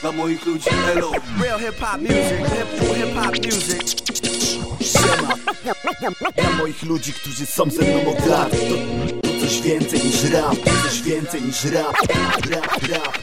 Dla moich ludzi elo. Real hip-hop music, hip-hop music. Siema. Dla moich ludzi, którzy są ze mną od lat. To coś więcej niż rap. To coś więcej niż rap. Rap.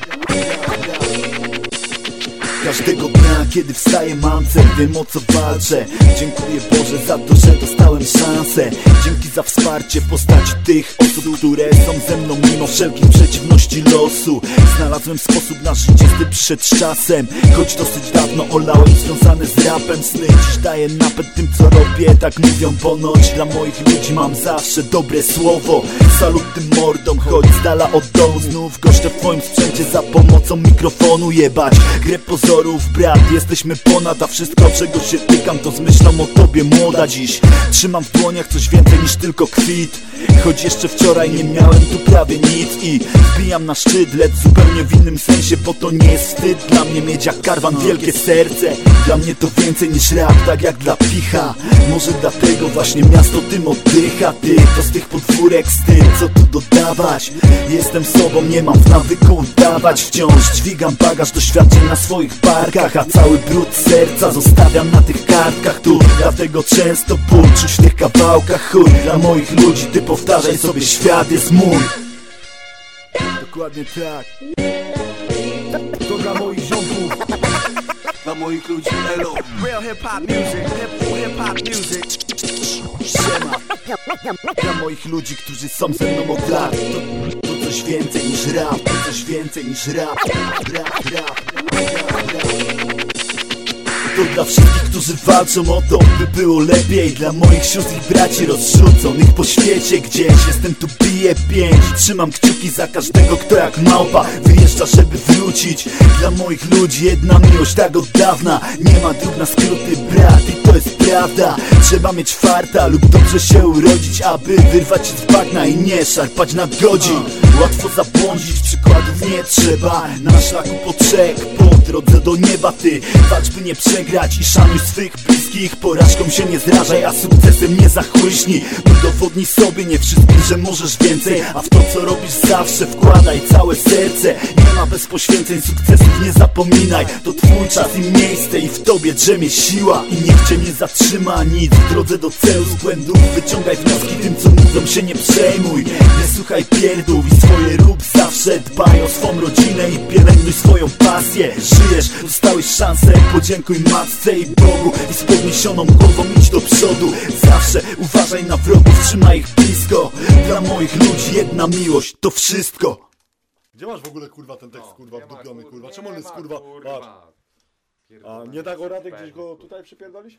Każdego dnia, kiedy wstaję, mam cel, wiem o co walczę. Dziękuję Boże za to, że dostałem szansę. Dzięki za wsparcie w postaci tych osób, które są ze mną mimo wszelkich przeciwności losu. Znalazłem sposób na życie, gdy przyszedł z czasem. Choć dosyć dawno olałem związane z rapem sny. Dziś daję napęd tym, co robię, tak mówią ponoć. Dla moich ludzi mam zawsze dobre słowo. Salut tym mordom, choć z dala od dołu. Znów goszczę w twoim sprzęcie za pomocą mikrofonu. Jebać grę pozorów, brat, jesteśmy ponad. A wszystko, czego się tykam, to z myślą o tobie, młoda. Dziś trzymam w dłoniach coś więcej niż tylko kwit. Choć jeszcze wczoraj nie miałem tu prawie nic. I wbijam na szczyt, lecz zupełnie w innym sensie. Bo to nie jest wstyd, dla mnie mieć jak karwan wielkie serce. Dla mnie to więcej niż rap, tak jak dla picha. Może dlatego właśnie miasto tym oddycha. Ty, to z tych podwórek styl, co tu dodawać. Jestem sobą, nie mam w nawyku udawać. Wciąż dźwigam bagaż doświadczeń na swoich barkach. A cały brud serca zostawiam na tych kartkach tu. Dlatego często ból czuć w tych kawałkach. Chuj, dla moich ludzi ty powtarzaj sobie, świat jest mój. Dokładnie tak. To dla moich ziomków. Dla moich ludzi elo. Real hip-hop music, hip-hop music. Siema. Dla moich ludzi, którzy są ze mną od lat. To coś więcej niż rap. To coś więcej niż rap. Rap. To dla wszystkich, którzy walczą o to, by było lepiej. Dla moich sióstr i braci rozrzuconych po świecie gdzieś. Jestem tu, biję pięć i trzymam kciuki za każdego, kto jak małpa wyjeżdża, żeby wrócić. Dla moich ludzi jedna miłość tak od dawna. Nie ma dróg na skróty, brat, i to jest prawda. Trzeba mieć farta lub dobrze się urodzić, aby wyrwać się z bagna i nie szarpać nad godzin. Łatwo zabłądzić, przykładów nie trzeba. Na szlaku po trzech, po drodze do nieba ty walcz, by nie przegrać i szanuj swych bliskich. Porażką się nie zrażaj, a sukcesem nie zachłyśnij. Udowodnij sobie, nie wszystkim, że możesz więcej. A w to, co robisz, zawsze wkładaj całe serce. Nie ma bez poświęceń sukcesów, nie zapominaj. To twój czas i miejsce i w tobie drzemie siła. I niech cię nie zatrzyma nic w drodze do celu, z błędów wyciągaj wnioski, tym co mówią się nie przejmuj. Nie słuchaj pierdół i swoje rób zawsze. Dbaj o swą rodzinę i pielęgnuj swoją pasję. Żyjesz, dostałeś szansę, podziękuj matce i Bogu. I z podniesioną głową idź do przodu. Zawsze uważaj na wrogów, trzymaj ich blisko. Dla moich ludzi jedna miłość, to wszystko. Gdzie masz w ogóle kurwa ten tekst kurwa wdupiony kurwa? Czemu on jest kurwa? Patrz. A nie da go rady gdzieś go tutaj przypierdolić?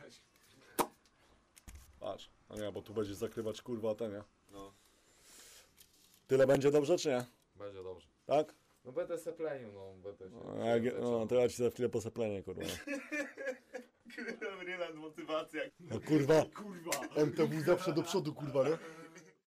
Patrz. A nie, bo tu będziesz zakrywać kurwa ten, nie? No, Tyle będzie dobrze czy nie? będzie dobrze. Tak? No będę seplenił, no będę się... No to ja ci za chwilę poseplenię kurwa. Kurwa, motywacja. No kurwa. MTW zawsze do przodu kurwa, nie?